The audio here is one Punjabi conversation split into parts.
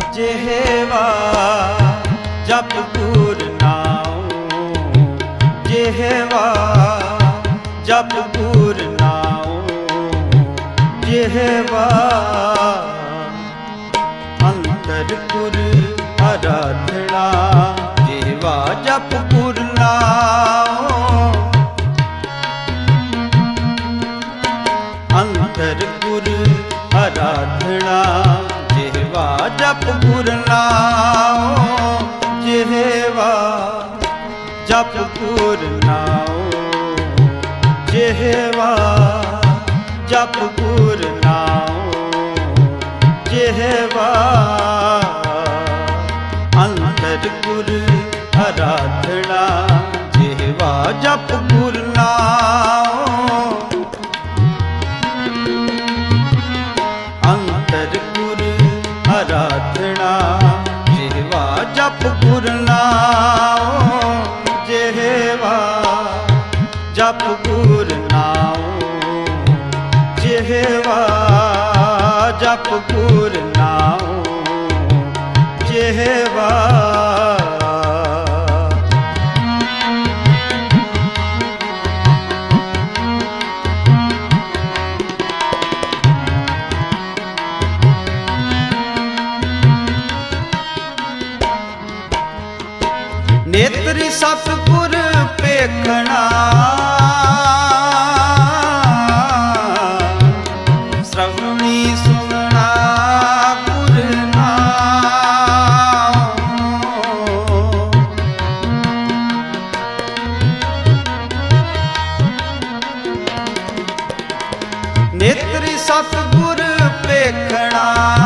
ਜਿਹਵਾ ਜਪ ਗੁਰ ਨਾਮ, ਜਿਹਵਾ ਜਪ ਗੁਰ ਨਾਮ, ਜਿਹਵਾ ਅੰਤਰ ਗੁਰ ਆਰਾਧਨਾ, ਜਿਹਵਾ ਜਪ ਗੁਰ ਨਾਮ, ਅੰਤਰ ਗੁਰ ਆਰਾਧਨਾ, ਜਿਹਵਾ ਜਪ ਗੁਰ ਨਾਮ, ਜਿਹਵਾ ਜਪ ਗੁਰ ਨਾਮ, ਜਿਹਵਾ ਜਪ ਗੁਰ ਨਾਮ, ਜਿਹਵਾ ਅੰਤਰ ਗੁਰ ਆਰਾਧਨਾ, ਜਿਹਵਾ ਜਪ ਗੁਰ ਨਾਮ, ਅੰਤਰ ਗੁਰ ਆਰਾਧਨਾ, ਜਿਹਵਾ ਜਪ ਗੁਰ ਨਾਮ, ਜਿਹਵਾ ਜਪ ਗੁਰ ਨਾਮ, ਜਿਹਵਾ ਜਪ ਗੁਰ ਨਾਮ, ਜਿਹਵਾ ਨੇਤਰੀ ਸਤਿਗੁਰ ਪੇਖਣਾ, ਸ਼੍ਰਵਣੀ ਸੁਣਨਾ ਗੁਰ ਨਾਮ, ਨੇਤਰੀ ਸਤਿਗੁਰ ਪੇਖਣਾ,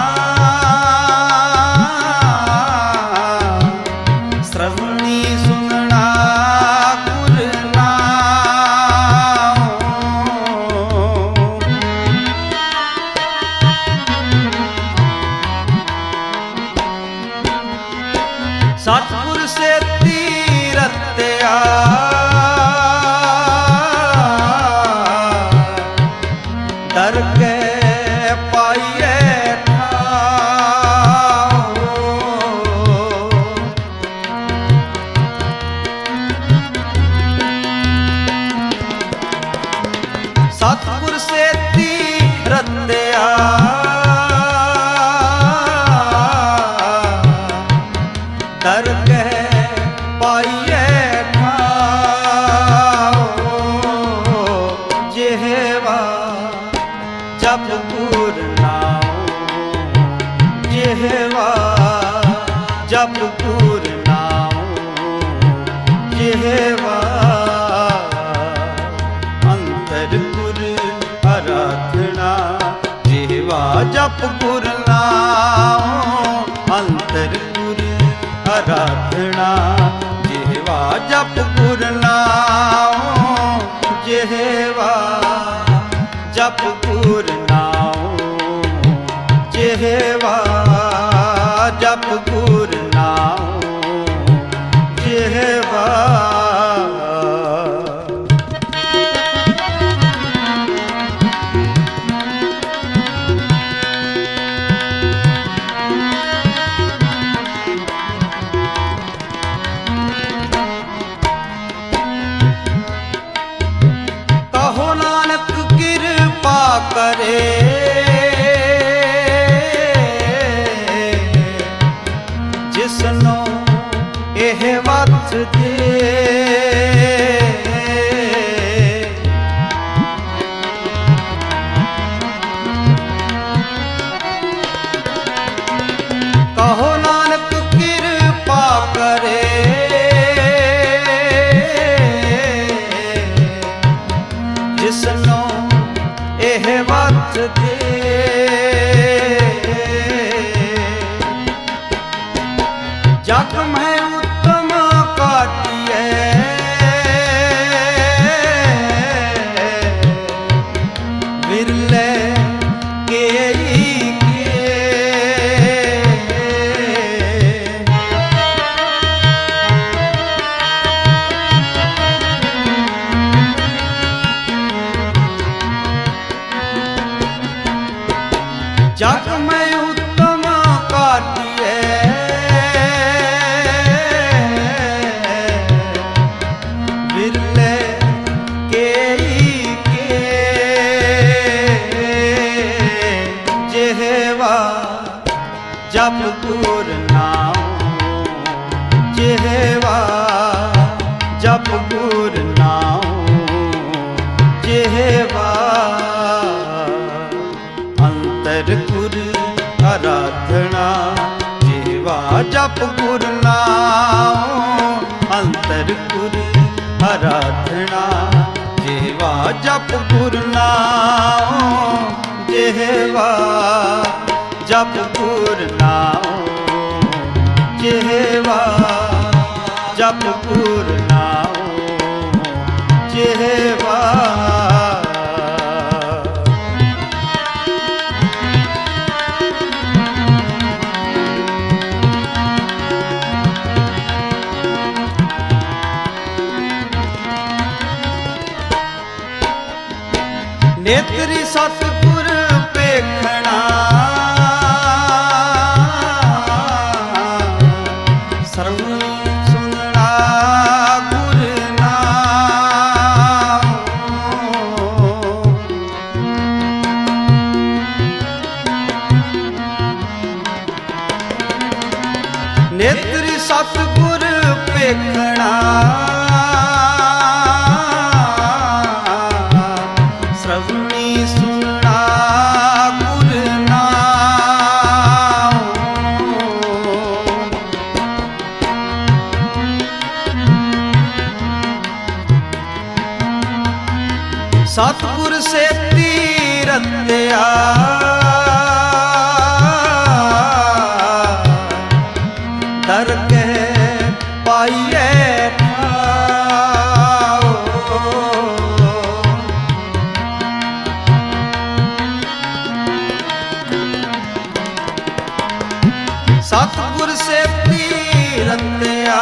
ਸਤਿਗੁਰ ਸੇਤੀ ਰਤਿਆ, ਦਰ ਕੇ ਪਾਈਏ ਠਾਉ, ਸਤਿਗੁਰ ਸੇਤੀ ਰਤਿਆ, ਦਰ ਕੇ ਪਾਈਏ ਠਾਉ, ਜਿਹਵਾ ਜਪ ਗੁਰ ਨਾਮ, ਜਿਹਵਾ ਜਪ ਗੁਰ ਨਾਮ, ਜਿਹਵਾ ਅੰਤਰ ਗੁਰ ਆਰਾਧਨਾ, ਜਿਹਵਾ ਜਪ ਗੁਰ ਨਾਮ, ਅੰਤਰ ਗੁਰ ਆਰਾਧਨਾ, ਜਿਹਵਾ ਜਪ ਗੁਰ ਨਾਮ, ਜਿਹਵਾ ਜਪ ਗੁਰ ਨਾਮ, ਜਿਹਵਾ ਜਪ ਗੁਰ ਨਾਮ, ਜਿਹਵਾ ਕਰੇ ਜਿਸਨੂੰ ਇਹ ਵਕਤ ਦੇ, ਕਹੋ ਨਾਨਕ ਕਿਰਪਾ ਕਰੇ, ਜਿਸਨੂੰ ਇਹ ਵਕਤ ਦੇ, ਜਗ ਮੈਂ ਉਤਮ ਕਾਟੀਏ, ਵਿਰਲੇ ਕੇਈ ਕੇ, ਜਗ ਮੈਂ ਉਤਮ ਕਾਟੀਏ, जप गुर नाम जेहवा जप गुर नाम जेहवा अंतर गुर आराधना जेहवा जप गुर नाम अंतर गुर आराधना जेहवा जप गुर नाम जेहवा जप गुर नाम जेहवा जप गुर नाम जेहवा नेत्री सतगुर पेखना सरवणी सुनना गुर नाम नेत्री सतगुर पेखना सतगुर से तीरत्या दरगह पाइए सतगुर से तीरत्या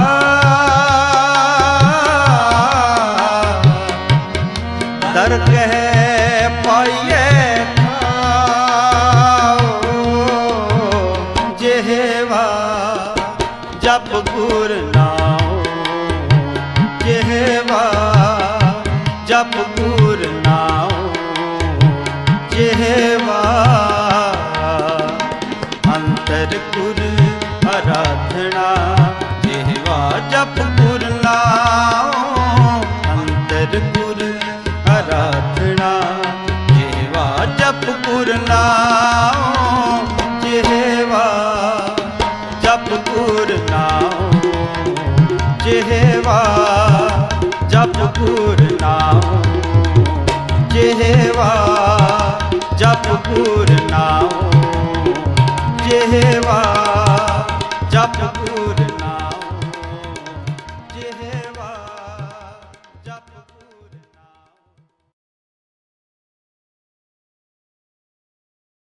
दरगह पाइए जेहवा जप गुर नाम जेहवा जप गुर नाम जेहवा अंतर गुर आराधना जेहवा जप गुर नाम अंतर गुर आराधना जेहवा जप गुर नाम जेहवा जप गुर नाम जेहवा जप गुर नाम जेहवा जप गुर नाम जेहवा जप गुर